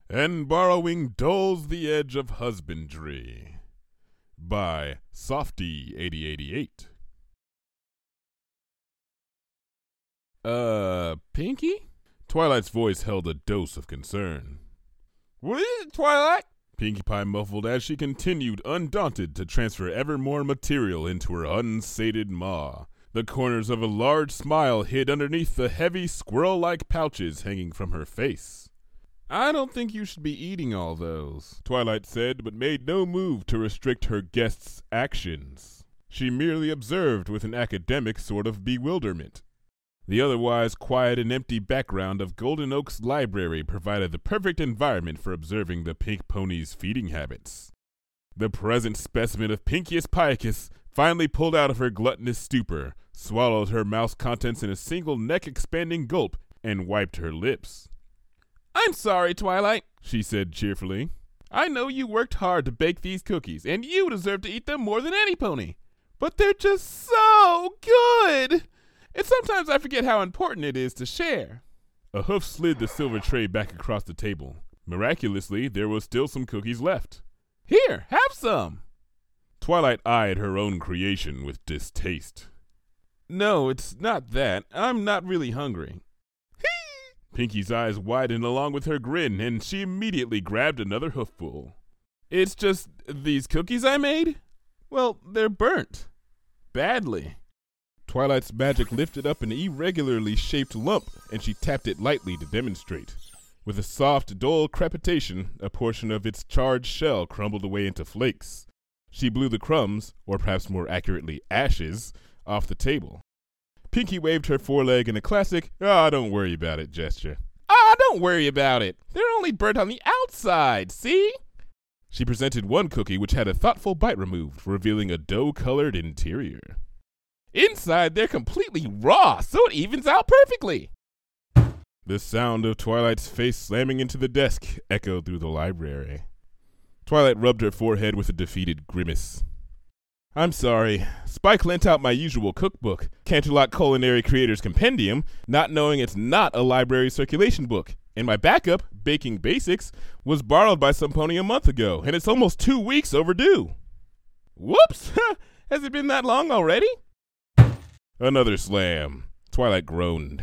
and borrowing dulls the edge of husbandry. By Softy8088. Pinky? Twilight's voice held a dose of concern. What is it, Twilight? Pinkie Pie muffled as she continued, undaunted, to transfer ever more material into her unsated maw. The corners of a large smile hid underneath the heavy squirrel-like pouches hanging from her face. I don't think you should be eating all those, Twilight said, but made no move to restrict her guest's actions. She merely observed with an academic sort of bewilderment. The otherwise quiet and empty background of Golden Oak's library provided the perfect environment for observing the pink pony's feeding habits. The present specimen of Pinkius Piecus finally pulled out of her gluttonous stupor, swallowed her mouth's contents in a single neck-expanding gulp, and wiped her lips. I'm sorry, Twilight, she said cheerfully. I know you worked hard to bake these cookies, and you deserve to eat them more than any pony. But they're just so good! And sometimes I forget how important it is to share. A hoof slid the silver tray back across the table. Miraculously, there was still some cookies left. Here, have some. Twilight eyed her own creation with distaste. No, it's not that. I'm not really hungry. Pinky's eyes widened along with her grin, and she immediately grabbed another hoofful. It's just these cookies I made? Well, they're burnt. Badly. Twilight's magic lifted up an irregularly shaped lump, and she tapped it lightly to demonstrate. With a soft, dull crepitation, a portion of its charred shell crumbled away into flakes. She blew the crumbs, or perhaps more accurately ashes, off the table. Pinky waved her foreleg in a classic, don't worry about it gesture. Don't worry about it. They're only burnt on the outside, see? She presented one cookie which had a thoughtful bite removed, revealing a dough-colored interior. Inside, they're completely raw, so it evens out perfectly. The sound of Twilight's face slamming into the desk echoed through the library. Twilight rubbed her forehead with a defeated grimace. I'm sorry. Spike lent out my usual cookbook, Canterlot Culinary Creators Compendium, not knowing it's not a library circulation book. And my backup, Baking Basics, was borrowed by some pony a month ago, and it's almost 2 weeks overdue. Whoops! Has it been that long already? Another slam. Twilight groaned.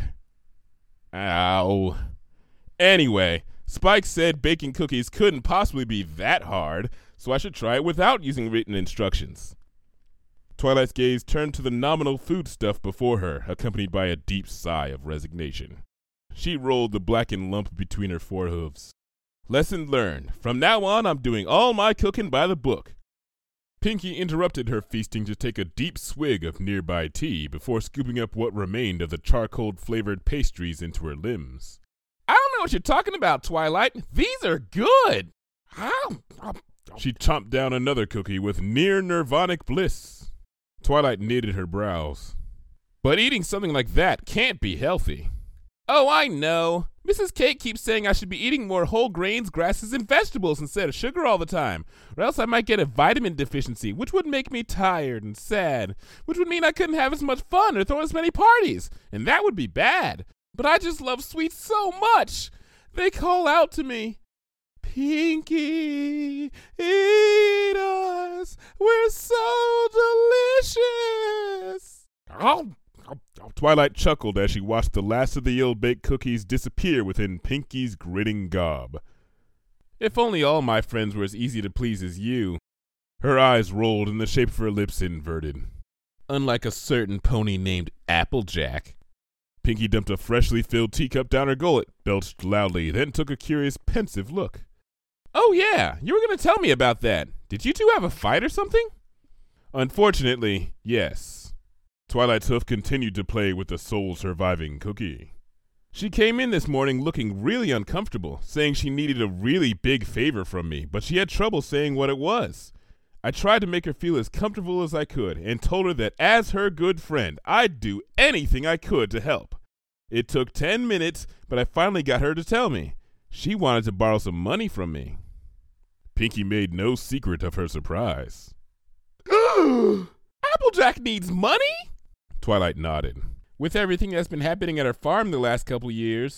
Ow. Anyway, Spike said baking cookies couldn't possibly be that hard, so I should try it without using written instructions. Twilight's gaze turned to the nominal foodstuff before her, accompanied by a deep sigh of resignation. She rolled the blackened lump between her forehooves. Lesson learned. From now on, I'm doing all my cooking by the book. Pinky interrupted her feasting to take a deep swig of nearby tea before scooping up what remained of the charcoal-flavored pastries into her limbs. I don't know what you're talking about, Twilight. These are good. She chomped down another cookie with near nirvanic bliss. Twilight knitted her brows. But eating something like that can't be healthy. Oh, I know. Mrs. Cake keeps saying I should be eating more whole grains, grasses, and vegetables instead of sugar all the time, or else I might get a vitamin deficiency, which would make me tired and sad, which would mean I couldn't have as much fun or throw as many parties, and that would be bad. But I just love sweets so much. They call out to me, Pinky, eat us. We're so delicious. Twilight chuckled as she watched the last of the ill-baked cookies disappear within Pinky's grinning gob. If only all my friends were as easy to please as you. Her eyes rolled and the shape of her lips inverted. Unlike a certain pony named Applejack. Pinky dumped a freshly filled teacup down her gullet, belched loudly, then took a curious, pensive look. Oh yeah, you were going to tell me about that. Did you two have a fight or something? Unfortunately, yes. Twilight's hoof continued to play with the sole surviving cookie. She came in this morning looking really uncomfortable, saying she needed a really big favor from me, but she had trouble saying what it was. I tried to make her feel as comfortable as I could and told her that as her good friend, I'd do anything I could to help. It took 10 minutes, but I finally got her to tell me. She wanted to borrow some money from me. Pinky made no secret of her surprise. Applejack needs money? Twilight nodded. With everything that's been happening at her farm the last couple years.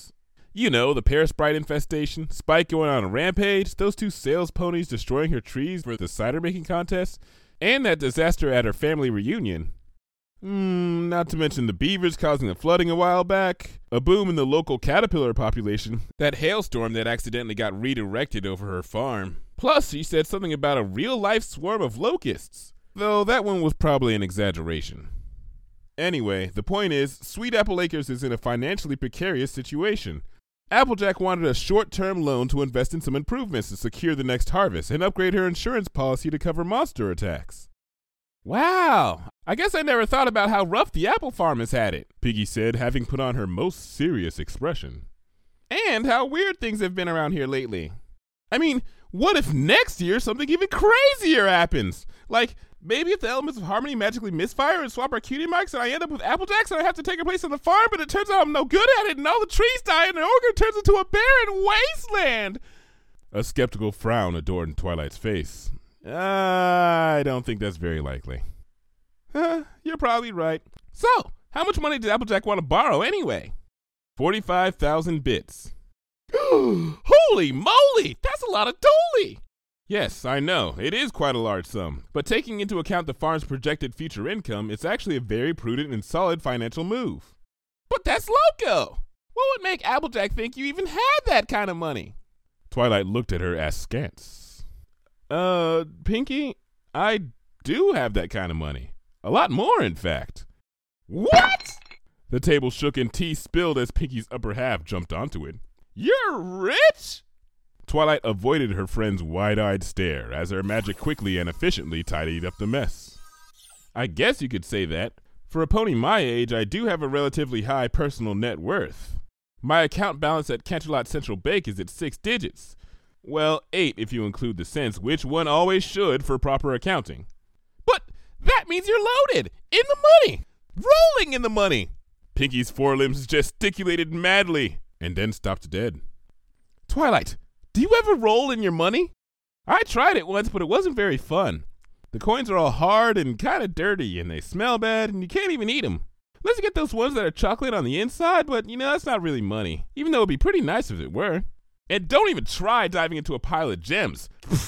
You know, the Parasprite infestation, Spike going on a rampage, those 2 sales ponies destroying her trees for the cider making contest, and that disaster at her family reunion. Not to mention the beavers causing the flooding a while back, a boom in the local caterpillar population, that hailstorm that accidentally got redirected over her farm. Plus, she said something about a real-life swarm of locusts, though that one was probably an exaggeration. Anyway, the point is, Sweet Apple Acres is in a financially precarious situation. Applejack wanted a short-term loan to invest in some improvements to secure the next harvest and upgrade her insurance policy to cover monster attacks. Wow, I guess I never thought about how rough the apple farm has had it, Piggy said, having put on her most serious expression. And how weird things have been around here lately. I mean, what if next year something even crazier happens? Like, maybe if the elements of harmony magically misfire and swap our cutie marks and I end up with Applejacks and I have to take her place on the farm, but it turns out I'm no good at it and all the trees die and the orchard turns into a barren wasteland. A skeptical frown adorned Twilight's face. I don't think that's very likely. You're probably right. So, how much money did Applejack want to borrow anyway? 45,000 bits. Holy moly! That's a lot of dooley! Yes, I know. It is quite a large sum. But taking into account the farm's projected future income, it's actually a very prudent and solid financial move. But that's loco! What would make Applejack think you even had that kind of money? Twilight looked at her askance. Pinky, I do have that kind of money. A lot more, in fact. What? The table shook and tea spilled as Pinky's upper half jumped onto it. You're rich? Twilight avoided her friend's wide-eyed stare as her magic quickly and efficiently tidied up the mess. I guess you could say that. For a pony my age, I do have a relatively high personal net worth. My account balance at Canterlot Central Bank is at 6 digits. Well, 8 if you include the cents, which one always should for proper accounting. But that means you're loaded, in the money, rolling in the money. Pinky's forelimbs gesticulated madly and then stopped dead. Twilight, do you ever roll in your money? I tried it once, but it wasn't very fun. The coins are all hard and kind of dirty, and they smell bad, and you can't even eat them. Unless you get those ones that are chocolate on the inside, but that's not really money, even though it'd be pretty nice if it were. And don't even try diving into a pile of gems.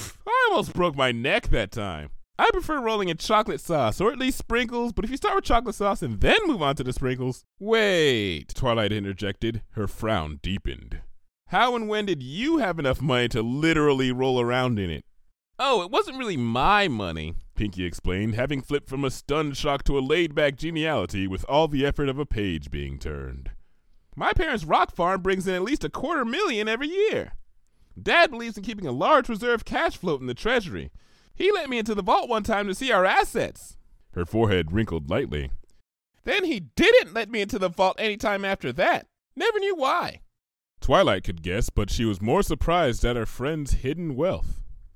I almost broke my neck that time. I prefer rolling in chocolate sauce, or at least sprinkles, but if you start with chocolate sauce and then move on to the sprinkles... Wait, Twilight interjected. Her frown deepened. How and when did you have enough money to literally roll around in it? Oh, it wasn't really my money, Pinky explained, having flipped from a stunned shock to a laid-back geniality with all the effort of a page being turned. My parents' rock farm brings in at least $250,000 every year. Dad believes in keeping a large reserve cash float in the treasury. He let me into the vault one time to see our assets. Her forehead wrinkled lightly. Then he didn't let me into the vault any time after that. Never knew why. Twilight could guess, but she was more surprised at her friend's hidden wealth.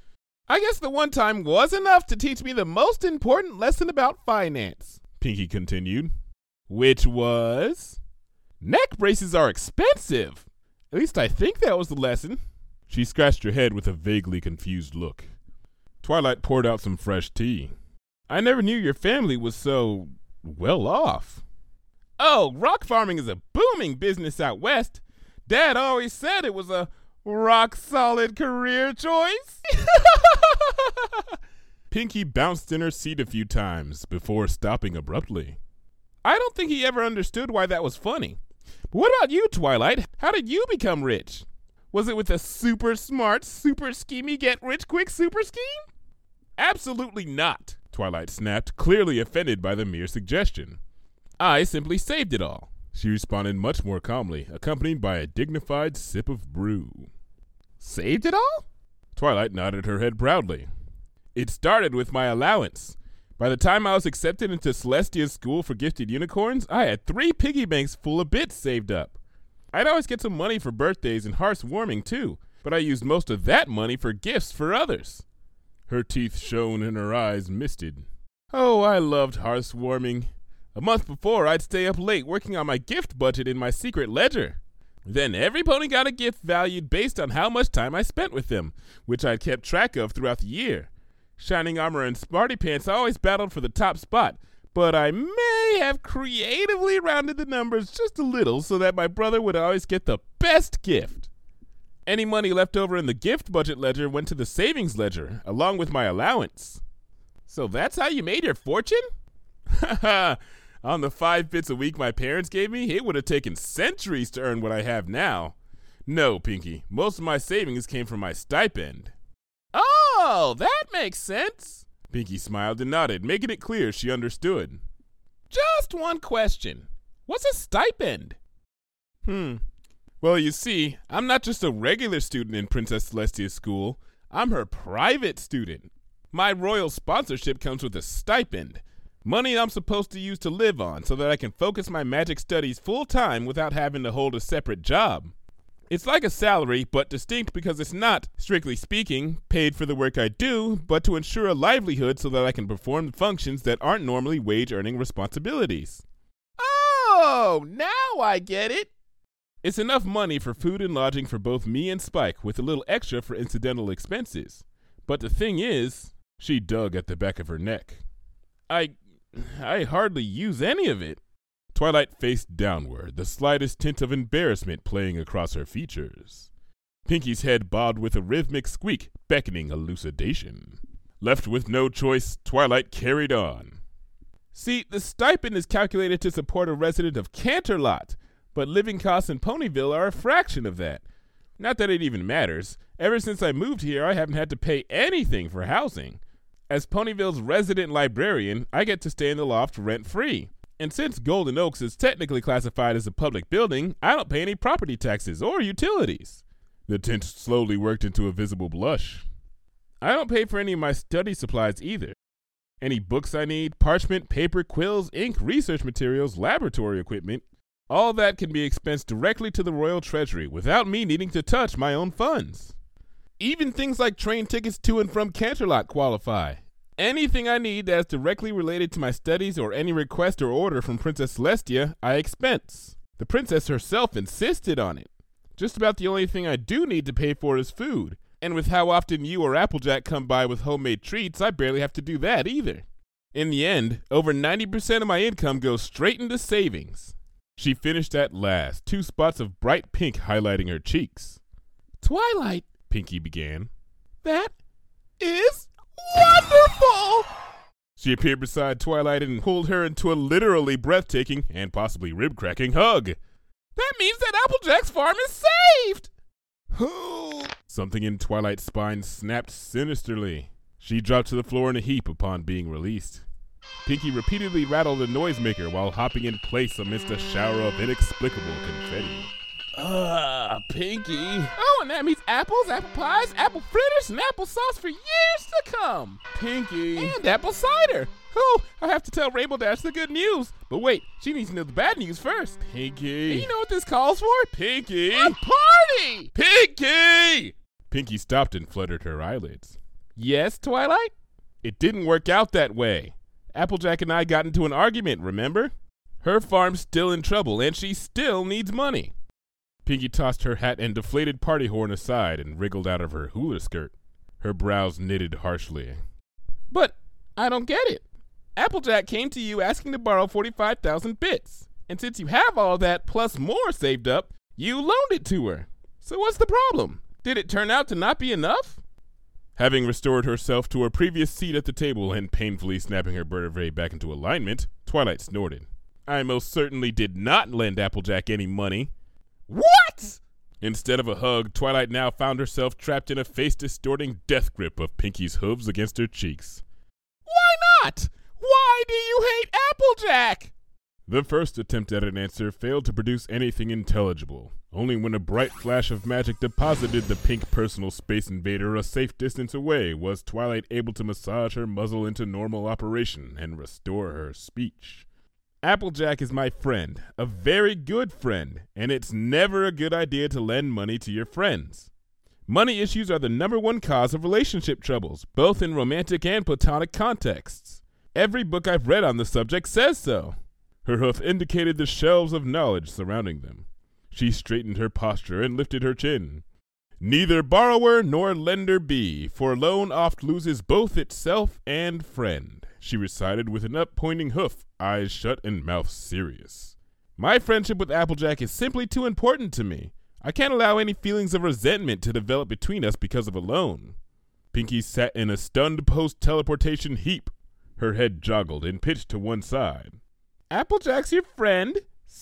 I guess the one time was enough to teach me the most important lesson about finance, Pinky continued. Which was... neck braces are expensive. At least I think that was the lesson. She scratched her head with a vaguely confused look. Twilight poured out some fresh tea. I never knew your family was so well off. Oh, rock farming is a booming business out west. Dad always said it was a rock-solid career choice. Pinky bounced in her seat a few times before stopping abruptly. I don't think he ever understood why that was funny. But what about you, Twilight? How did you become rich? Was it with a super smart, super schemy, get-rich-quick super scheme? Absolutely not, Twilight snapped, clearly offended by the mere suggestion. I simply saved it all, she responded much more calmly, accompanied by a dignified sip of brew. Saved it all? Twilight nodded her head proudly. It started with my allowance. By the time I was accepted into Celestia's School for Gifted Unicorns, I had 3 piggy banks full of bits saved up. I'd always get some money for birthdays and hearths warming too, but I used most of that money for gifts for others. Her teeth shone and her eyes misted. Oh, I loved hearths warming. A month before, I'd stay up late working on my gift budget in my secret ledger. Then every pony got a gift valued based on how much time I spent with them, which I'd kept track of throughout the year. Shining Armor and Smarty Pants always battled for the top spot, but I may have creatively rounded the numbers just a little so that my brother would always get the best gift. Any money left over in the gift budget ledger went to the savings ledger, along with my allowance. So that's how you made your fortune? Haha, on the 5 bits a week my parents gave me, it would have taken centuries to earn what I have now. No, Pinky, most of my savings came from my stipend. Oh, that makes sense. Pinky smiled and nodded, making it clear she understood. Just one question. What's a stipend? Well, you see, I'm not just a regular student in Princess Celestia's school. I'm her private student. My royal sponsorship comes with a stipend, money I'm supposed to use to live on so that I can focus my magic studies full-time without having to hold a separate job. It's like a salary, but distinct because it's not, strictly speaking, paid for the work I do, but to ensure a livelihood so that I can perform functions that aren't normally wage-earning responsibilities. Oh, now I get it. It's enough money for food and lodging for both me and Spike, with a little extra for incidental expenses. But the thing is, she dug at the back of her neck. I hardly use any of it. Twilight faced downward, the slightest tint of embarrassment playing across her features. Pinky's head bobbed with a rhythmic squeak, beckoning elucidation. Left with no choice, Twilight carried on. See, the stipend is calculated to support a resident of Canterlot, but living costs in Ponyville are a fraction of that. Not that it even matters. Ever since I moved here, I haven't had to pay anything for housing. As Ponyville's resident librarian, I get to stay in the loft rent-free. And since Golden Oaks is technically classified as a public building, I don't pay any property taxes or utilities. The tint slowly worked into a visible blush. I don't pay for any of my study supplies either. Any books I need, parchment, paper, quills, ink, research materials, laboratory equipment, all that can be expensed directly to the royal treasury without me needing to touch my own funds. Even things like train tickets to and from Canterlot qualify. Anything I need that is directly related to my studies or any request or order from Princess Celestia, I expense. The princess herself insisted on it. Just about the only thing I do need to pay for is food, and with how often you or Applejack come by with homemade treats, I barely have to do that either. In the end, over 90% of my income goes straight into savings. She finished at last, 2 spots of bright pink highlighting her cheeks. Twilight, Pinky began. That is wonderful! She appeared beside Twilight and pulled her into a literally breathtaking and possibly rib-cracking hug. That means that Applejack's farm is saved! Something in Twilight's spine snapped sinisterly. She dropped to the floor in a heap upon being released. Pinky repeatedly rattled the noisemaker while hopping in place amidst a shower of inexplicable confetti. Pinky. Oh, and that means apples, apple pies, apple fritters, and applesauce for years to come. Pinky. And apple cider. Oh, I have to tell Rainbow Dash the good news. But wait, she needs to know the bad news first. Pinky. And you know what this calls for? Pinky. A party! Pinky! Pinky stopped and fluttered her eyelids. Yes, Twilight? It didn't work out that way. Applejack and I got into an argument, remember? Her farm's still in trouble, and she still needs money. Pinky tossed her hat and deflated party horn aside and wriggled out of her hula skirt. Her brows knitted harshly. But I don't get it. Applejack came to you asking to borrow 45,000 bits, and since you have all that plus more saved up, you loaned it to her. So what's the problem? Did it turn out to not be enough? Having restored herself to her previous seat at the table and painfully snapping her vertebrae back into alignment, Twilight snorted. I most certainly did not lend Applejack any money. What? Instead of a hug, Twilight now found herself trapped in a face-distorting death grip of Pinky's hooves against her cheeks. Why not? Why do you hate Applejack? The first attempt at an answer failed to produce anything intelligible. Only when a bright flash of magic deposited the pink personal space invader a safe distance away was Twilight able to massage her muzzle into normal operation and restore her speech. Applejack is my friend, a very good friend, and it's never a good idea to lend money to your friends. Money issues are the #1 cause of relationship troubles, both in romantic and platonic contexts. Every book I've read on the subject says so. Her hoof indicated the shelves of knowledge surrounding them. She straightened her posture and lifted her chin. Neither borrower nor lender be, for loan oft loses both itself and friend, she recited with an up-pointing hoof, eyes shut and mouth serious. My friendship with Applejack is simply too important to me. I can't allow any feelings of resentment to develop between us because of a loan. Pinky sat in a stunned post-teleportation heap. Her head joggled and pitched to one side. Applejack's your friend?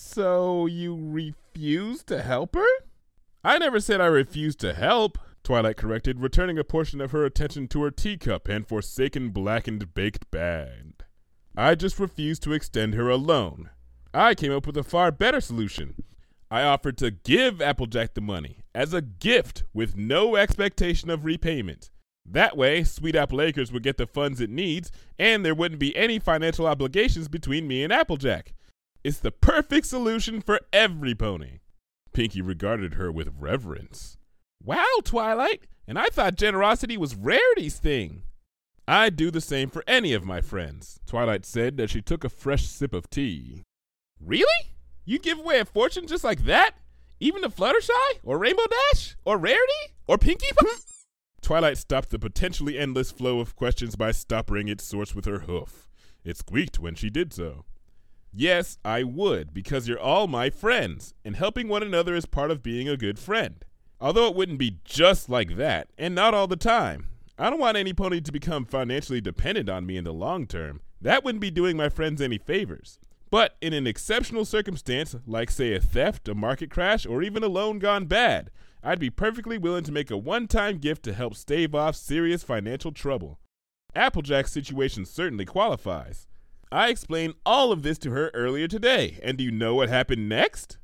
So you refuse to help her? I never said I refused to help, Twilight corrected, returning a portion of her attention to her teacup and forsaken blackened baked bag. I just refused to extend her a loan. I came up with a far better solution. I offered to give Applejack the money as a gift with no expectation of repayment. That way, Sweet Apple Acres would get the funds it needs, and there wouldn't be any financial obligations between me and Applejack. It's the perfect solution for every pony. Pinky regarded her with reverence. Wow, Twilight, and I thought generosity was Rarity's thing. I'd do the same for any of my friends, Twilight said as she took a fresh sip of tea. Really? You'd give away a fortune just like that? Even to Fluttershy? Or Rainbow Dash? Or Rarity? Or Pinkie Pie? Twilight stopped the potentially endless flow of questions by stopping its source with her hoof. It squeaked when she did so. Yes, I would, because you're all my friends, and helping one another is part of being a good friend. Although it wouldn't be just like that, and not all the time. I don't want any pony to become financially dependent on me in the long term. That wouldn't be doing my friends any favors. But in an exceptional circumstance, like say a theft, a market crash, or even a loan gone bad, I'd be perfectly willing to make a one-time gift to help stave off serious financial trouble. Applejack's situation certainly qualifies. I explained all of this to her earlier today, and do you know what happened next?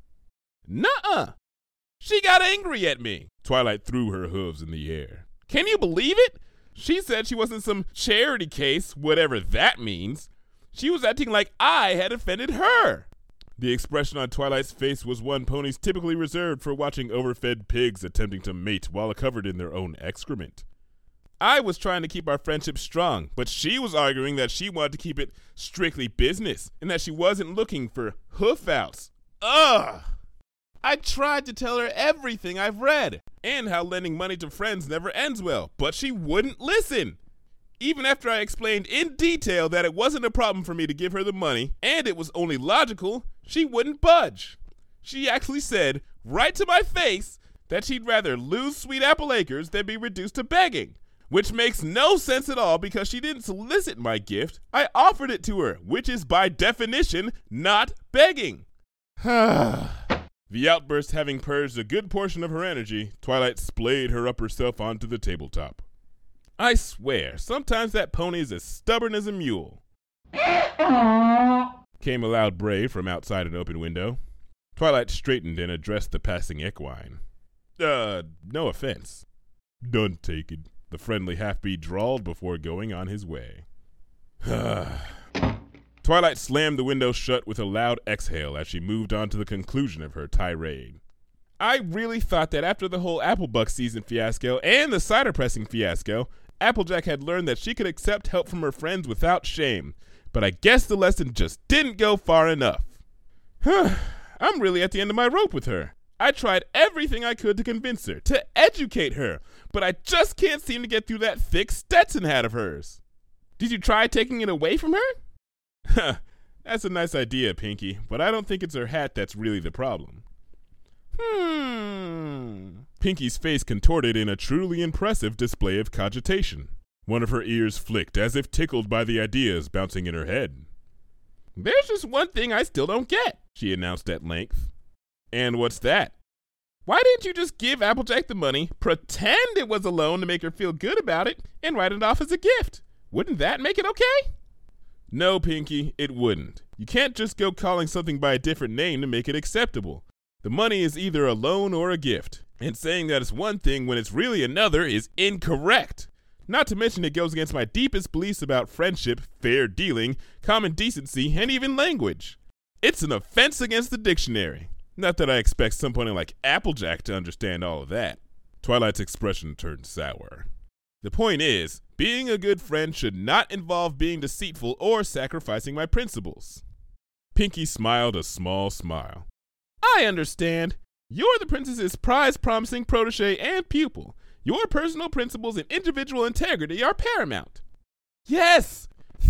Nuh-uh. She got angry at me. Twilight threw her hooves in the air. Can you believe it? She said she wasn't some charity case, whatever that means. She was acting like I had offended her. The expression on Twilight's face was one ponies typically reserved for watching overfed pigs attempting to mate while covered in their own excrement. I was trying to keep our friendship strong, but she was arguing that she wanted to keep it strictly business and that she wasn't looking for hoof-outs. Ugh! I tried to tell her everything I've read and how lending money to friends never ends well, but she wouldn't listen. Even after I explained in detail that it wasn't a problem for me to give her the money and it was only logical, she wouldn't budge. She actually said, right to my face, that she'd rather lose Sweet Apple Acres than be reduced to begging. Which makes no sense at all because she didn't solicit my gift. I offered it to her, which is by definition not begging. The outburst having purged a good portion of her energy, Twilight splayed her upper self onto the tabletop. I swear, sometimes that pony is as stubborn as a mule. Came a loud bray from outside an open window. Twilight straightened and addressed the passing equine. No offense. None taken. The friendly half-breed drawled before going on his way. Twilight slammed the window shut with a loud exhale as she moved on to the conclusion of her tirade. I really thought that after the whole Applebuck season fiasco and the cider pressing fiasco, Applejack had learned that she could accept help from her friends without shame, but I guess the lesson just didn't go far enough. I'm really at the end of my rope with her. I tried everything I could to convince her, to educate her, but I just can't seem to get through that thick Stetson hat of hers. Did you try taking it away from her? That's a nice idea, Pinky, but I don't think it's her hat that's really the problem. Pinky's face contorted in a truly impressive display of cogitation. One of her ears flicked as if tickled by the ideas bouncing in her head. There's just one thing I still don't get, she announced at length. And what's that? Why didn't you just give Applejack the money, pretend it was a loan to make her feel good about it, and write it off as a gift? Wouldn't that make it okay? No, Pinky, it wouldn't. You can't just go calling something by a different name to make it acceptable. The money is either a loan or a gift, and saying that it's one thing when it's really another is incorrect. Not to mention it goes against my deepest beliefs about friendship, fair dealing, common decency, and even language. It's an offense against the dictionary. Not that I expect some pony like Applejack to understand all of that. Twilight's expression turned sour. The point is, being a good friend should not involve being deceitful or sacrificing my principles. Pinky smiled a small smile. I understand. You're the princess's prize-promising protege and pupil. Your personal principles and individual integrity are paramount. Yes!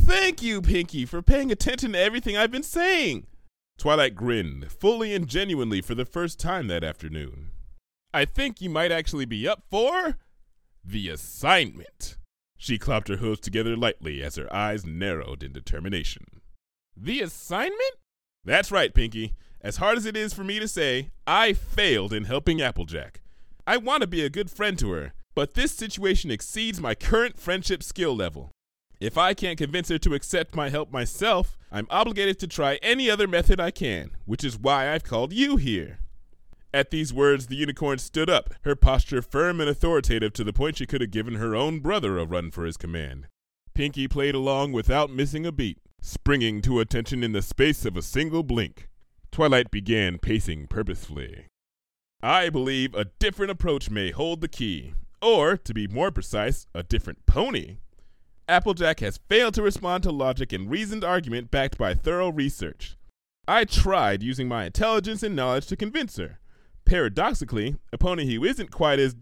Thank you, Pinky, for paying attention to everything I've been saying. Twilight grinned, fully and genuinely for the first time that afternoon. I think you might actually be up for the assignment. She clapped her hooves together lightly as her eyes narrowed in determination. The assignment? That's right, Pinky. As hard as it is for me to say, I failed in helping Applejack. I want to be a good friend to her, but this situation exceeds my current friendship skill level. If I can't convince her to accept my help myself, I'm obligated to try any other method I can, which is why I've called you here. At these words, the unicorn stood up, her posture firm and authoritative to the point she could have given her own brother a run for his command. Pinky played along without missing a beat, springing to attention in the space of a single blink. Twilight began pacing purposefully. I believe a different approach may hold the key, or, to be more precise, a different pony. Applejack has failed to respond to logic and reasoned argument backed by thorough research. I tried using my intelligence and knowledge to convince her. Paradoxically, a pony who isn't quite as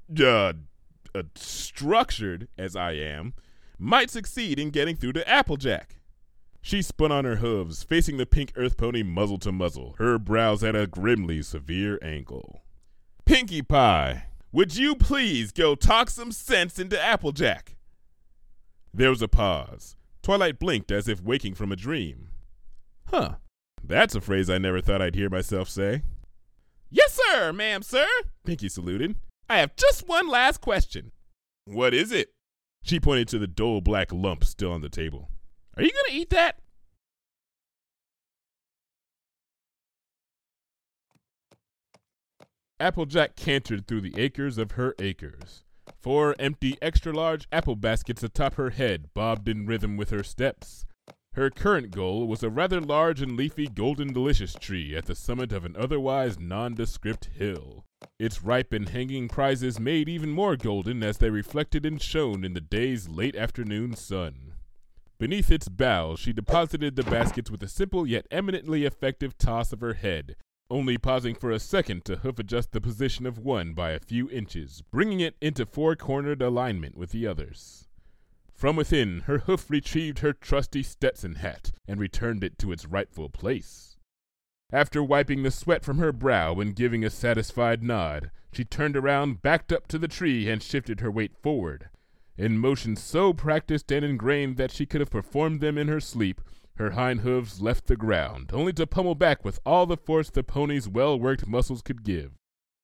structured as I am might succeed in getting through to Applejack. She spun on her hooves, facing the pink earth pony muzzle to muzzle, her brows at a grimly severe angle. Pinkie Pie, would you please go talk some sense into Applejack? There was a pause. Twilight blinked as if waking from a dream. Huh, that's a phrase I never thought I'd hear myself say. Yes, sir, ma'am, sir, Pinky saluted. I have just one last question. What is it? She pointed to the dull black lump still on the table. Are you going to eat that? Applejack cantered through the acres of her acres. 4 empty extra-large apple baskets atop her head bobbed in rhythm with her steps. Her current goal was a rather large and leafy golden delicious tree at the summit of an otherwise nondescript hill. Its ripe and hanging prizes made even more golden as they reflected and shone in the day's late afternoon sun. Beneath its boughs, she deposited the baskets with a simple yet eminently effective toss of her head, only pausing for a second to hoof adjust the position of one by a few inches, bringing it into 4-cornered alignment with the others. From within, her hoof retrieved her trusty Stetson hat and returned it to its rightful place. After wiping the sweat from her brow and giving a satisfied nod, she turned around, backed up to the tree, and shifted her weight forward. In motion so practiced and ingrained that she could have performed them in her sleep, her hind hooves left the ground, only to pummel back with all the force the pony's well-worked muscles could give.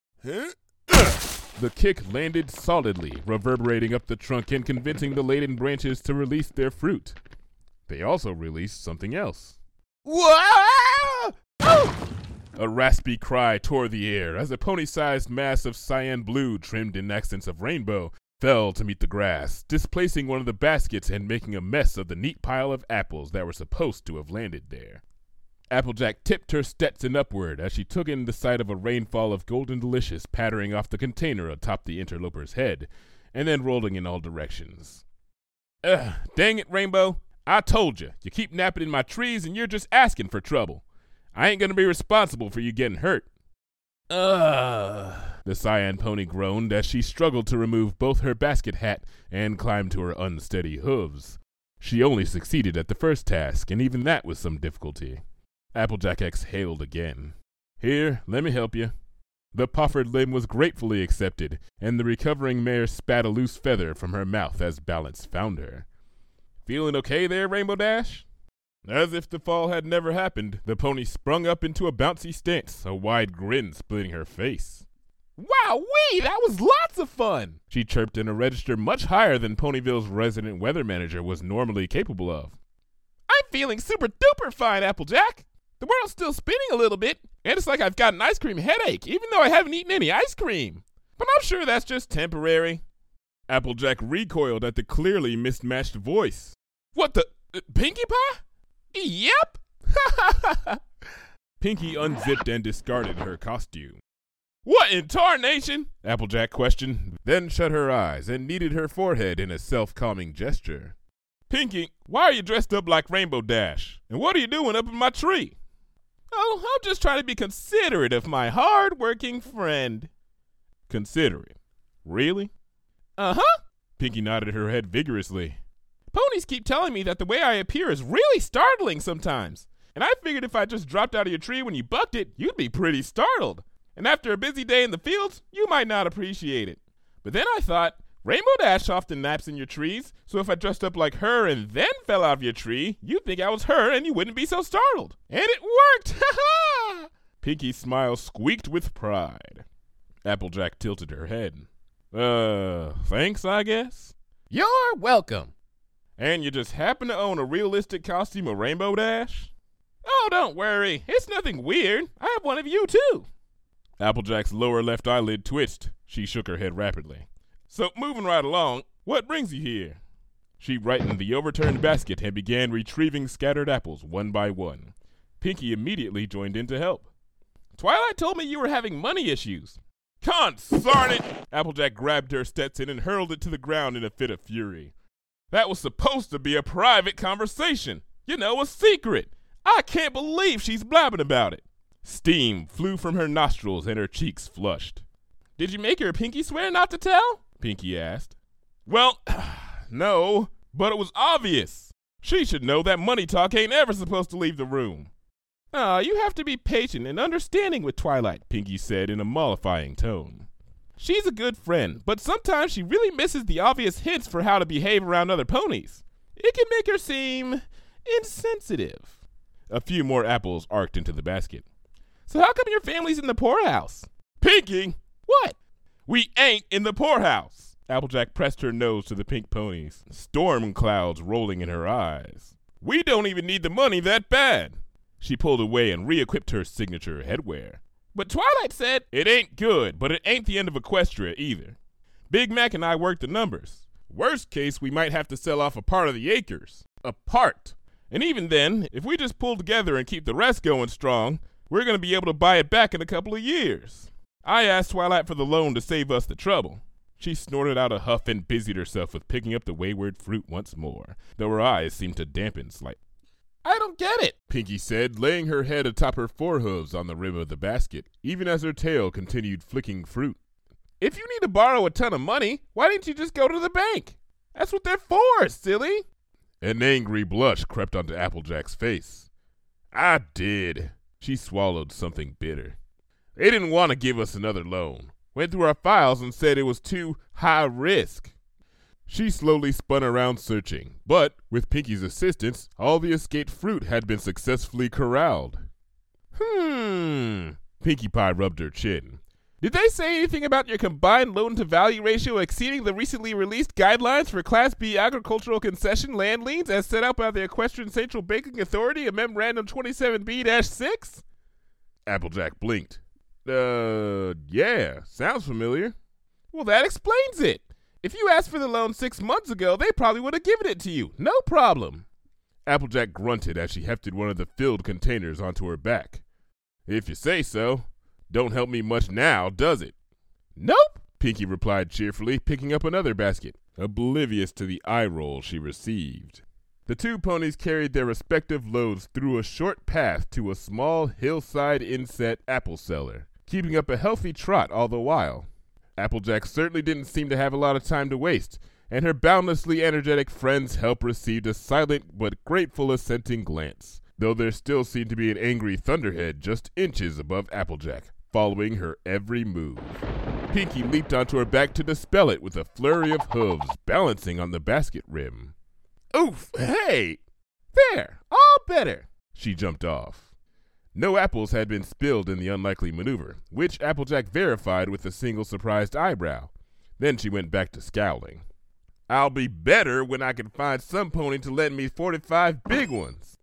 The kick landed solidly, reverberating up the trunk and convincing the laden branches to release their fruit. They also released something else. Whoa! A raspy cry tore the air as a pony-sized mass of cyan blue trimmed in accents of rainbow fell to meet the grass, displacing one of the baskets and making a mess of the neat pile of apples that were supposed to have landed there. Applejack tipped her Stetson upward as she took in the sight of a rainfall of golden delicious pattering off the container atop the interloper's head, and then rolling in all directions. Dang it, Rainbow. I told you. You keep napping in my trees and you're just asking for trouble. I ain't gonna be responsible for you getting hurt. The cyan pony groaned as she struggled to remove both her basket hat and climb to her unsteady hooves. She only succeeded at the first task, and even that with some difficulty. Applejack exhaled again. Here, let me help you. The proffered limb was gratefully accepted, and the recovering mare spat a loose feather from her mouth as balance found her. Feeling okay there, Rainbow Dash? As if the fall had never happened, the pony sprung up into a bouncy stance, a wide grin splitting her face. Wow-wee, that was lots of fun, she chirped in a register much higher than Ponyville's resident weather manager was normally capable of. I'm feeling super-duper fine, Applejack. The world's still spinning a little bit, and it's like I've got an ice cream headache, even though I haven't eaten any ice cream. But I'm sure that's just temporary. Applejack recoiled at the clearly mismatched voice. What the? Pinkie Pie? Yep. Pinky unzipped and discarded her costume. What in tarnation? Applejack questioned, then shut her eyes and kneaded her forehead in a self-calming gesture. Pinky, why are you dressed up like Rainbow Dash? And what are you doing up in my tree? Oh, I'm just trying to be considerate of my hard-working friend. Considerate? Really? Uh-huh. Pinky nodded her head vigorously. Ponies keep telling me that the way I appear is really startling sometimes. And I figured if I just dropped out of your tree when you bucked it, you'd be pretty startled. And after a busy day in the fields, you might not appreciate it. But then I thought, Rainbow Dash often naps in your trees, so if I dressed up like her and then fell out of your tree, you'd think I was her and you wouldn't be so startled. And it worked! Ha ha! Pinky's smile squeaked with pride. Applejack tilted her head. Thanks, I guess? You're welcome. And you just happen to own a realistic costume of Rainbow Dash? Oh, don't worry. It's nothing weird. I have one of you, too. Applejack's lower left eyelid twitched. She shook her head rapidly. So, moving right along, what brings you here? She rightened the overturned basket and began retrieving scattered apples one by one. Pinky immediately joined in to help. Twilight told me you were having money issues. Consarn it! Applejack grabbed her Stetson and hurled it to the ground in a fit of fury. That was supposed to be a private conversation. You know, a secret. I can't believe she's blabbing about it. Steam flew from her nostrils and her cheeks flushed. Did you make her Pinky swear not to tell? Pinky asked. Well, no, but it was obvious. She should know that money talk ain't ever supposed to leave the room. You have to be patient and understanding with Twilight, Pinky said in a mollifying tone. She's a good friend, but sometimes she really misses the obvious hints for how to behave around other ponies. It can make her seem insensitive. A few more apples arced into the basket. So how come your family's in the poorhouse? Pinky! What? We ain't in the poorhouse. Applejack pressed her nose to the pink ponies, storm clouds rolling in her eyes. We don't even need the money that bad. She pulled away and re-equipped her signature headwear. But Twilight said, it ain't good, but it ain't the end of Equestria either. Big Mac and I worked the numbers. Worst case, we might have to sell off a part of the acres. A part. And even then, if we just pull together and keep the rest going strong, we're going to be able to buy it back in a couple of years. I asked Twilight for the loan to save us the trouble. She snorted out a huff and busied herself with picking up the wayward fruit once more, though her eyes seemed to dampen slightly. I don't get it, Pinky said, laying her head atop her forehooves on the rim of the basket, even as her tail continued flicking fruit. If you need to borrow a ton of money, why didn't you just go to the bank? That's what they're for, silly. An angry blush crept onto Applejack's face. I did. She swallowed something bitter. They didn't want to give us another loan. Went through our files and said it was too high risk. She slowly spun around searching, but, with Pinky's assistance, all the escaped fruit had been successfully corralled. Pinkie Pie rubbed her chin. Did they say anything about your combined loan-to-value ratio exceeding the recently released guidelines for Class B agricultural concession land liens as set out by the Equestrian Central Banking Authority, a Memorandum 27B-6? Applejack blinked. Yeah, sounds familiar. Well, that explains it. If you asked for the loan 6 months ago, they probably would have given it to you. No problem. Applejack grunted as she hefted one of the filled containers onto her back. If you say so. Don't help me much now, does it? Nope, Pinky replied cheerfully, picking up another basket, oblivious to the eye roll she received. The two ponies carried their respective loads through a short path to a small hillside inset apple cellar, keeping up a healthy trot all the while. Applejack certainly didn't seem to have a lot of time to waste, and her boundlessly energetic friend's help received a silent but grateful assenting glance, though there still seemed to be an angry thunderhead just inches above Applejack, following her every move. Pinky leaped onto her back to dispel it with a flurry of hooves, balancing on the basket rim. Oof, hey! There, all better. She jumped off. No apples had been spilled in the unlikely maneuver, which Applejack verified with a single surprised eyebrow. Then she went back to scowling. I'll be better when I can find some pony to lend me 45 big ones.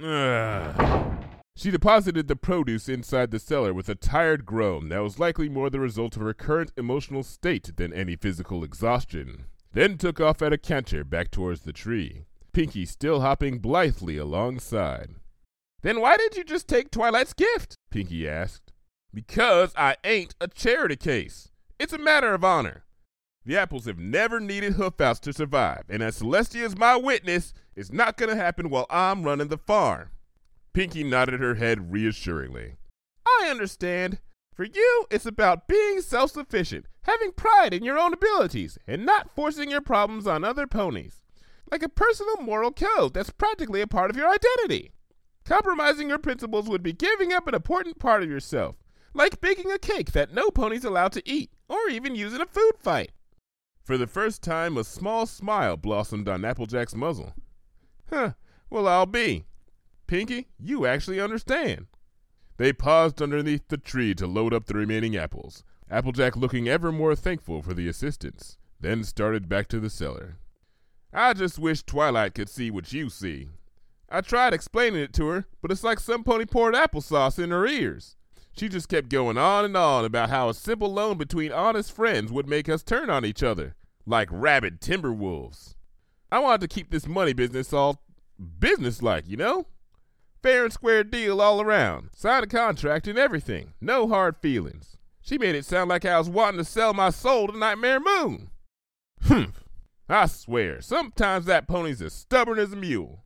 She deposited the produce inside the cellar with a tired groan that was likely more the result of her current emotional state than any physical exhaustion, then took off at a canter back towards the tree, Pinky still hopping blithely alongside. Then why did you just take Twilight's gift? Pinky asked. Because I ain't a charity case. It's a matter of honor. The apples have never needed hoofouts to survive, and as Celestia's my witness, it's not going to happen while I'm running the farm. Pinky nodded her head reassuringly. I understand. For you, it's about being self-sufficient, having pride in your own abilities, and not forcing your problems on other ponies. like a personal moral code that's practically a part of your identity. Compromising your principles would be giving up an important part of yourself, like baking a cake that no pony's allowed to eat, or even use in a food fight. For the first time, a small smile blossomed on Applejack's muzzle. Huh, well, I'll be. Pinky, you actually understand. They paused underneath the tree to load up the remaining apples, Applejack looking ever more thankful for the assistance, then started back to the cellar. I just wish Twilight could see what you see. I tried explaining it to her, but it's like some pony poured applesauce in her ears. She just kept going on and on about how a simple loan between honest friends would make us turn on each other, like rabid timber wolves. I wanted to keep this money business all business-like, you know? Fair and square deal all around. Signed a contract and everything. No hard feelings. She made it sound like I was wanting to sell my soul to Nightmare Moon. Humph. I swear, sometimes that pony's as stubborn as a mule.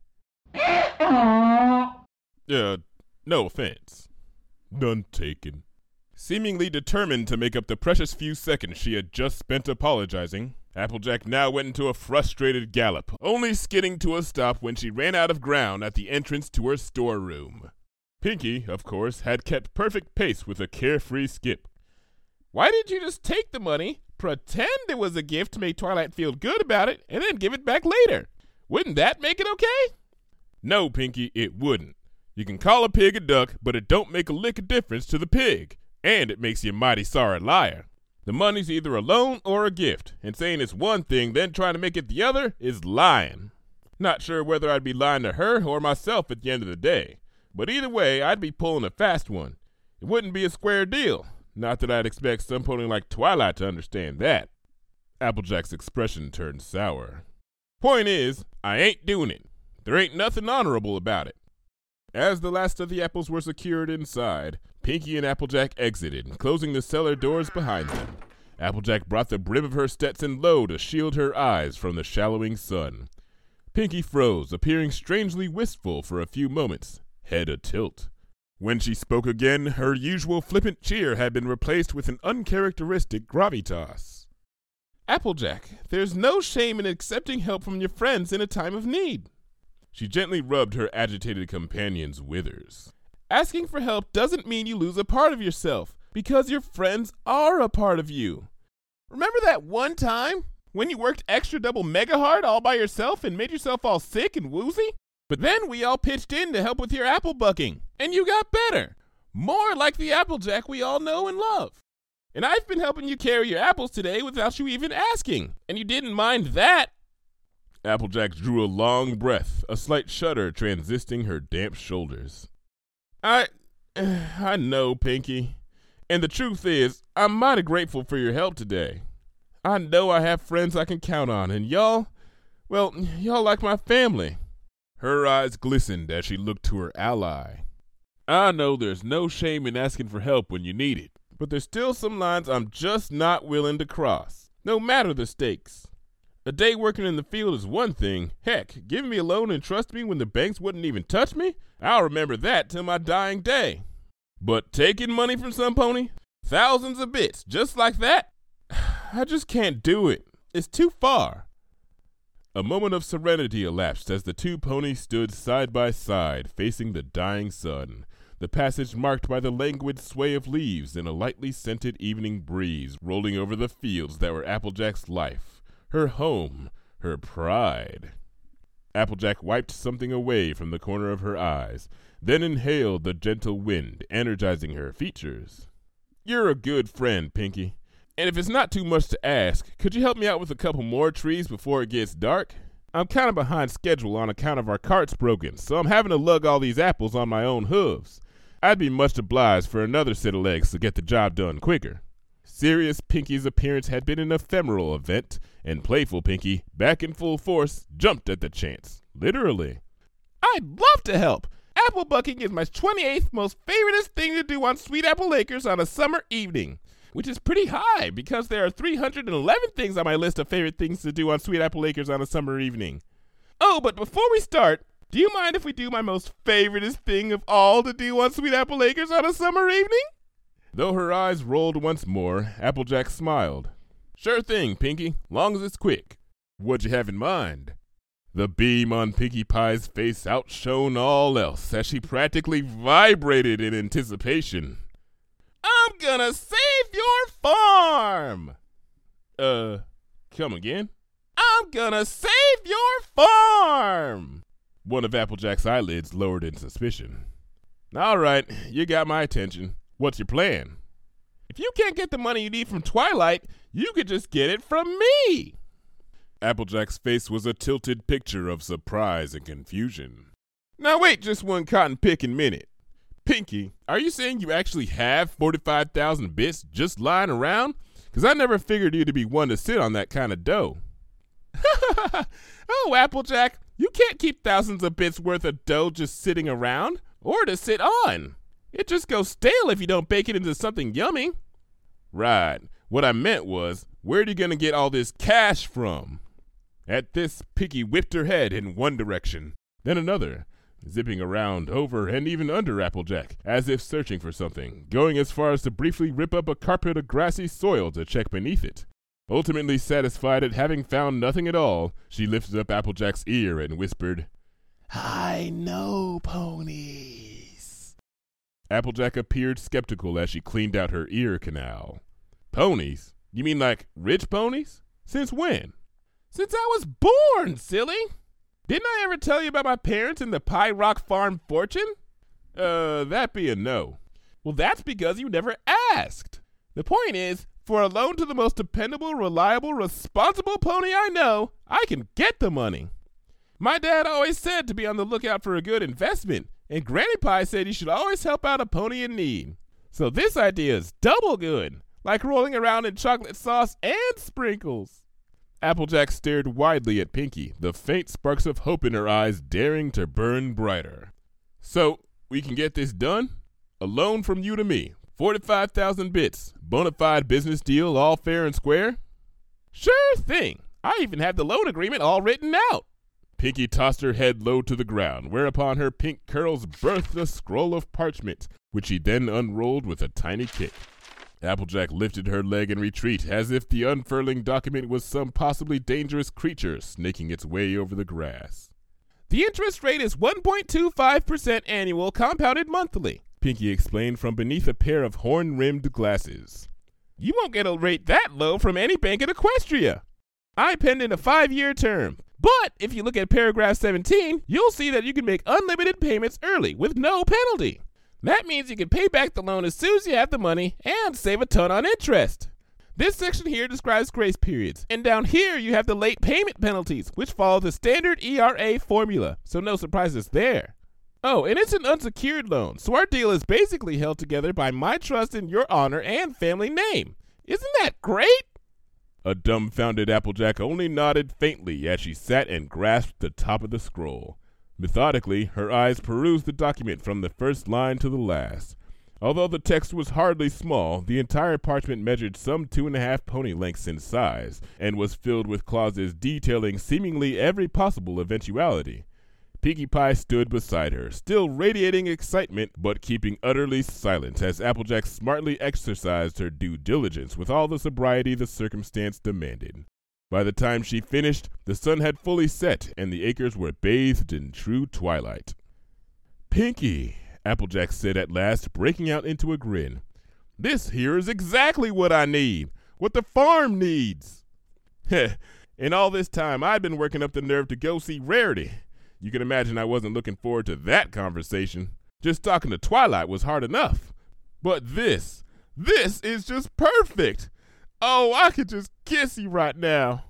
No offense. None taken. Seemingly determined to make up the precious few seconds she had just spent apologizing, Applejack now went into a frustrated gallop, only skidding to a stop when she ran out of ground at the entrance to her storeroom. Pinky, of course, had kept perfect pace with a carefree skip. Why didn't you just take the money, pretend it was a gift to make Twilight feel good about it, and then give it back later? Wouldn't that make it okay? No, Pinky, it wouldn't. You can call a pig a duck, but it don't make a lick of difference to the pig, and it makes you a mighty sorry liar. The money's either a loan or a gift, and saying it's one thing then trying to make it the other is lying. Not sure whether I'd be lying to her or myself at the end of the day, but either way, I'd be pulling a fast one. It wouldn't be a square deal. Not that I'd expect some pony like Twilight to understand that. Applejack's expression turned sour. Point is, I ain't doing it. There ain't nothing honorable about it. As the last of the apples were secured inside, Pinky and Applejack exited, closing the cellar doors behind them. Applejack brought the brim of her Stetson low to shield her eyes from the shallowing sun. Pinky froze, appearing strangely wistful for a few moments, head a-tilt. When she spoke again, her usual flippant cheer had been replaced with an uncharacteristic gravitas. Applejack, there's no shame in accepting help from your friends in a time of need. She gently rubbed her agitated companion's withers. Asking for help doesn't mean you lose a part of yourself, because your friends are a part of you. Remember that one time when you worked extra double mega hard all by yourself and made yourself all sick and woozy? But then we all pitched in to help with your apple bucking, and you got better. More like the Applejack we all know and love. And I've been helping you carry your apples today without you even asking, and you didn't mind that. Applejack drew a long breath, a slight shudder transisting her damp shoulders. I know, Pinky. And the truth is, I'm mighty grateful for your help today. I know I have friends I can count on, and y'all like my family. Her eyes glistened as she looked to her ally. I know there's no shame in asking for help when you need it, but there's still some lines I'm just not willing to cross, no matter the stakes. A day working in the field is one thing. Heck, giving me a loan and trust me when the banks wouldn't even touch me? I'll remember that till my dying day. But taking money from some pony? Thousands of bits, just like that? I just can't do it. It's too far. A moment of serenity elapsed as the two ponies stood side by side, facing the dying sun, the passage marked by the languid sway of leaves and a lightly scented evening breeze rolling over the fields that were Applejack's life, her home, her pride. Applejack wiped something away from the corner of her eyes, then inhaled the gentle wind, energizing her features. You're a good friend, Pinky. And if it's not too much to ask, could you help me out with a couple more trees before it gets dark? I'm kind of behind schedule on account of our cart's broken, so I'm having to lug all these apples on my own hooves. I'd be much obliged for another set of legs to get the job done quicker. Serious Pinky's appearance had been an ephemeral event, and playful Pinky, back in full force, jumped at the chance. Literally. I'd love to help. Apple bucking is my 28th most favoriteest thing to do on Sweet Apple Acres on a summer evening, which is pretty high because there are 311 things on my list of favorite things to do on Sweet Apple Acres on a summer evening. Oh, but before we start, do you mind if we do my most favoriteest thing of all to do on Sweet Apple Acres on a summer evening? Though her eyes rolled once more, Applejack smiled. Sure thing, Pinky, long as it's quick. What'd you have in mind? The beam on Pinkie Pie's face outshone all else as she practically vibrated in anticipation. I'm gonna save your farm! Come again? I'm gonna save your farm! One of Applejack's eyelids lowered in suspicion. All right, you got my attention. What's your plan? If you can't get the money you need from Twilight, you could just get it from me! Applejack's face was a tilted picture of surprise and confusion. Now wait just one cotton-picking minute. Pinkie, are you saying you actually have 45,000 bits just lying around? Because I never figured you to be one to sit on that kind of dough. Oh, Applejack, you can't keep thousands of bits worth of dough just sitting around, or to sit on. It just goes stale if you don't bake it into something yummy. Right. What I meant was, where are you going to get all this cash from? At this, Pinkie whipped her head in one direction, then another, zipping around over and even under Applejack, as if searching for something, going as far as to briefly rip up a carpet of grassy soil to check beneath it. Ultimately satisfied at having found nothing at all, she lifted up Applejack's ear and whispered, I know ponies. Applejack appeared skeptical as she cleaned out her ear canal. Ponies? You mean like rich ponies? Since when? Since I was born, silly. Didn't I ever tell you about my parents and the Pie Rock Farm fortune? That be a no. Well, that's because you never asked. The point is, for a loan to the most dependable, reliable, responsible pony I know, I can get the money. My dad always said to be on the lookout for a good investment, and Granny Pie said you should always help out a pony in need. So this idea is double good, like rolling around in chocolate sauce and sprinkles. Applejack stared widely at Pinkie, the faint sparks of hope in her eyes daring to burn brighter. So, we can get this done? A loan from you to me, 45,000 bits, bona fide business deal, all fair and square? Sure thing. I even have the loan agreement all written out. Pinkie tossed her head low to the ground, whereupon her pink curls birthed a scroll of parchment, which she then unrolled with a tiny kick. Applejack lifted her leg in retreat, as if the unfurling document was some possibly dangerous creature snaking its way over the grass. The interest rate is 1.25% annual, compounded monthly, Pinkie explained from beneath a pair of horn-rimmed glasses. You won't get a rate that low from any bank in Equestria. I penned in a 5-year term. But if you look at paragraph 17, you'll see that you can make unlimited payments early with no penalty. That means you can pay back the loan as soon as you have the money and save a ton on interest. This section here describes grace periods, and down here you have the late payment penalties, which follow the standard ERA formula, so no surprises there. Oh, and it's an unsecured loan, so our deal is basically held together by my trust in your honor and family name. Isn't that great? A dumbfounded Applejack only nodded faintly as she sat and grasped the top of the scroll. Methodically, her eyes perused the document from the first line to the last. Although the text was hardly small, the entire parchment measured some 2.5 pony lengths in size, and was filled with clauses detailing seemingly every possible eventuality. Pinkie Pie stood beside her, still radiating excitement, but keeping utterly silent as Applejack smartly exercised her due diligence with all the sobriety the circumstance demanded. By the time she finished, the sun had fully set, and the acres were bathed in true twilight. Pinkie, Applejack said at last, breaking out into a grin. This here is exactly what I need, what the farm needs. In all this time, I'd been working up the nerve to go see Rarity. You can imagine I wasn't looking forward to that conversation. Just talking to Twilight was hard enough. But this is just perfect. Oh, I could just kiss you right now.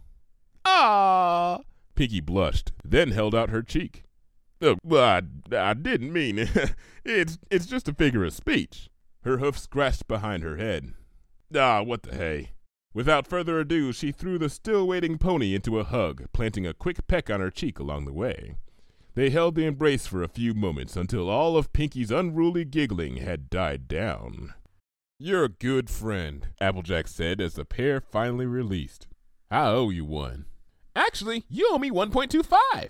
Ah! Pinkie blushed, then held out her cheek. Well, I didn't mean it. It's just a figure of speech. Her hoof scratched behind her head. What the hey. Without further ado, she threw the still-waiting pony into a hug, planting a quick peck on her cheek along the way. They held the embrace for a few moments until all of Pinkie's unruly giggling had died down. You're a good friend, Applejack said as the pair finally released. I owe you one. Actually, you owe me 1.25.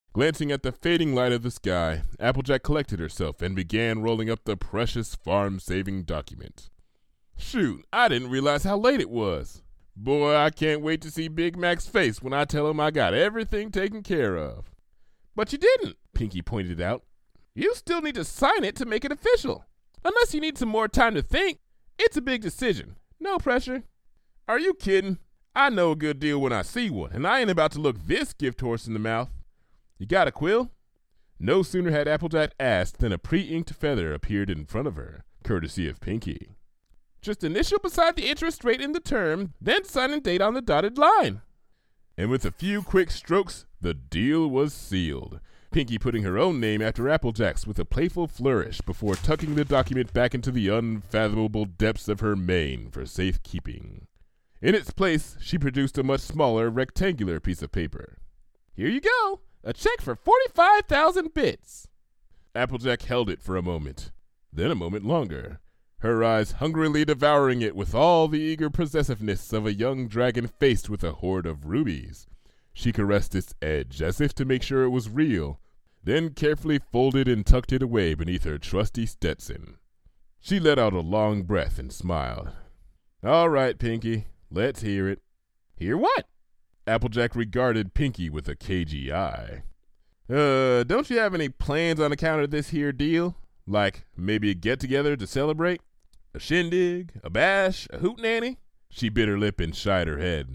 Glancing at the fading light of the sky, Applejack collected herself and began rolling up the precious farm-saving document. Shoot, I didn't realize how late it was. Boy, I can't wait to see Big Mac's face when I tell him I got everything taken care of. But you didn't, Pinky pointed out. You still need to sign it to make it official. Unless you need some more time to think, it's a big decision. No pressure. Are you kidding? I know a good deal when I see one, and I ain't about to look this gift horse in the mouth. You got a quill? No sooner had Applejack asked than a pre-inked feather appeared in front of her, courtesy of Pinky. Just initial beside the interest rate in the term, then sign and date on the dotted line. And with a few quick strokes, the deal was sealed. Pinky putting her own name after Applejack's with a playful flourish before tucking the document back into the unfathomable depths of her mane for safekeeping. In its place, she produced a much smaller, rectangular piece of paper. Here you go. A check for 45,000 bits. Applejack held it for a moment, then a moment longer, her eyes hungrily devouring it with all the eager possessiveness of a young dragon faced with a hoard of rubies. She caressed its edge as if to make sure it was real, then carefully folded and tucked it away beneath her trusty Stetson. She let out a long breath and smiled. All right, Pinky, let's hear it. Hear what? Applejack regarded Pinky with a cagey eye. Don't you have any plans on account of this here deal? Like maybe a get-together to celebrate? A shindig? A bash? A hootenanny? She bit her lip and shied her head.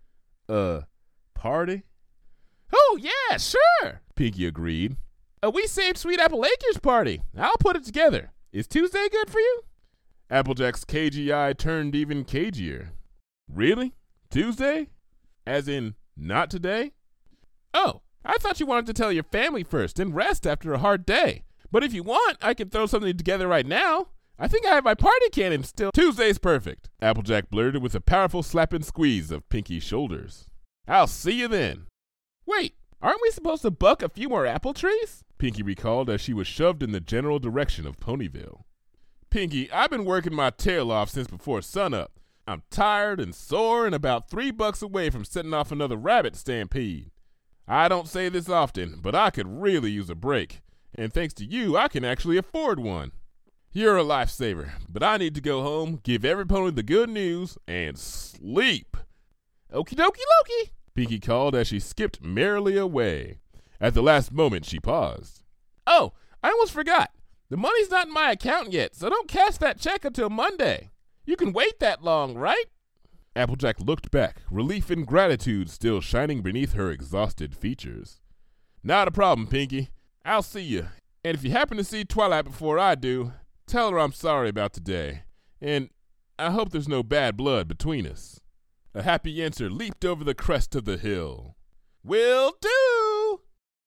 Party? Oh, yeah, sure, Pinky agreed. A We Saved Sweet Apple Acres party. I'll put it together. Is Tuesday good for you? Applejack's cagey eye turned even cagier. Really? Tuesday? As in, not today? Oh, I thought you wanted to tell your family first and rest after a hard day. But if you want, I can throw something together right now. I think I have my party cannon still. Tuesday's perfect, Applejack blurted with a powerful slap and squeeze of Pinky's shoulders. I'll see you then. Wait, aren't we supposed to buck a few more apple trees? Pinky recalled as she was shoved in the general direction of Ponyville. Pinky, I've been working my tail off since before sunup. I'm tired and sore and about $3 away from setting off another rabbit stampede. I don't say this often, but I could really use a break. And thanks to you, I can actually afford one. You're a lifesaver, but I need to go home, give every pony the good news, and sleep. Okie dokie Loki, Pinky called as she skipped merrily away. At the last moment, she paused. Oh, I almost forgot. The money's not in my account yet, so don't cash that check until Monday. You can wait that long, right? Applejack looked back, relief and gratitude still shining beneath her exhausted features. Not a problem, Pinky. I'll see you. And if you happen to see Twilight before I do, tell her I'm sorry about today. And I hope there's no bad blood between us. A happy answer leaped over the crest of the hill. Will do!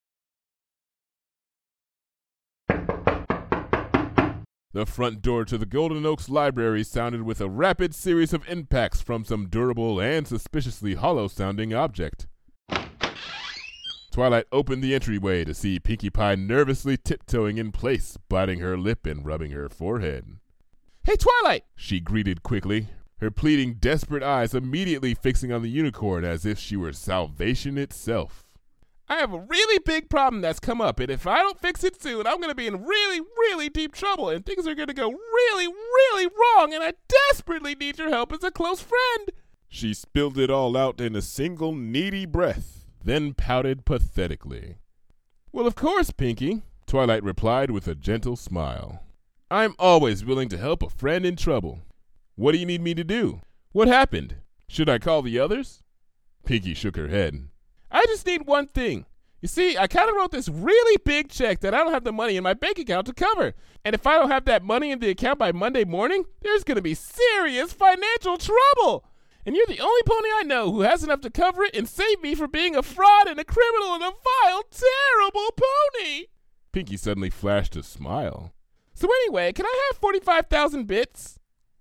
The front door to the Golden Oaks Library sounded with a rapid series of impacts from some durable and suspiciously hollow-sounding object. Twilight opened the entryway to see Pinkie Pie nervously tiptoeing in place, biting her lip and rubbing her forehead. "Hey, Twilight!" she greeted quickly, her pleading, desperate eyes immediately fixing on the unicorn as if she were salvation itself. "I have a really big problem that's come up, and if I don't fix it soon, I'm going to be in really, really deep trouble, and things are going to go really, really wrong, and I desperately need your help as a close friend." She spilled it all out in a single needy breath, then pouted pathetically. "Well, of course, Pinky," Twilight replied with a gentle smile. "I'm always willing to help a friend in trouble. What do you need me to do? What happened? Should I call the others?" Pinky shook her head. "I just need one thing. You see, I kind of wrote this really big check that I don't have the money in my bank account to cover. And if I don't have that money in the account by Monday morning, there's going to be serious financial trouble. And you're the only pony I know who has enough to cover it and save me from being a fraud and a criminal and a vile, terrible pony." Pinky suddenly flashed a smile. "So anyway, can I have 45,000 bits?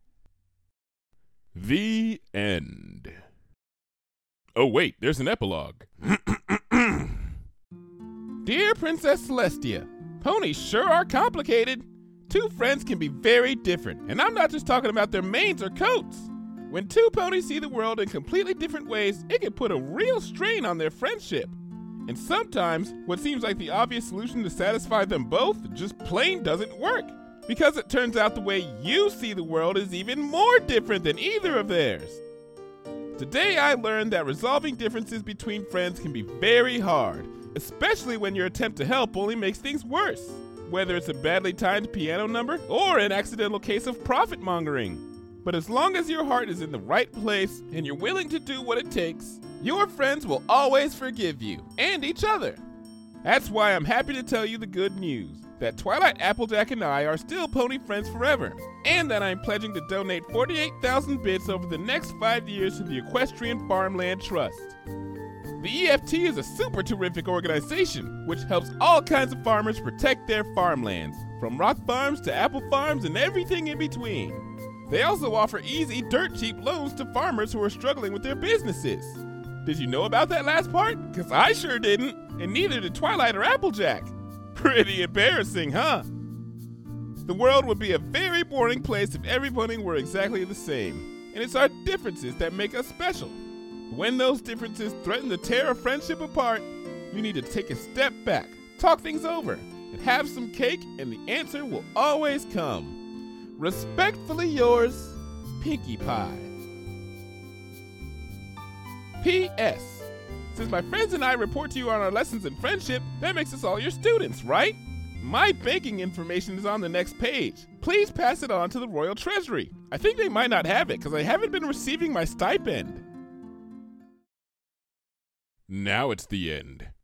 The end. Oh, wait, there's an epilogue. Dear Princess Celestia, ponies sure are complicated. Two friends can be very different, and I'm not just talking about their manes or coats. When two ponies see the world in completely different ways, it can put a real strain on their friendship. And sometimes, what seems like the obvious solution to satisfy them both just plain doesn't work. Because it turns out the way you see the world is even more different than either of theirs. Today I learned that resolving differences between friends can be very hard, especially when your attempt to help only makes things worse, whether it's a badly timed piano number or an accidental case of profit mongering. But as long as your heart is in the right place and you're willing to do what it takes, your friends will always forgive you and each other. That's why I'm happy to tell you the good news, that Twilight Applejack and I are still pony friends forever, and that I'm pledging to donate 48,000 bits over the next 5 years to the Equestrian Farmland Trust. The EFT is a super terrific organization, which helps all kinds of farmers protect their farmlands, from rock farms to apple farms and everything in between. They also offer easy, dirt cheap loans to farmers who are struggling with their businesses. Did you know about that last part? Because I sure didn't, and neither did Twilight or Applejack. Pretty embarrassing, huh? The world would be a very boring place if everybody were exactly the same, and it's our differences that make us special. When those differences threaten to tear a friendship apart, you need to take a step back, talk things over, and have some cake, and the answer will always come. Respectfully yours, Pinkie Pie. P.S. Since my friends and I report to you on our lessons in friendship, that makes us all your students, right? My banking information is on the next page. Please pass it on to the Royal Treasury. I think they might not have it because I haven't been receiving my stipend. Now it's the end.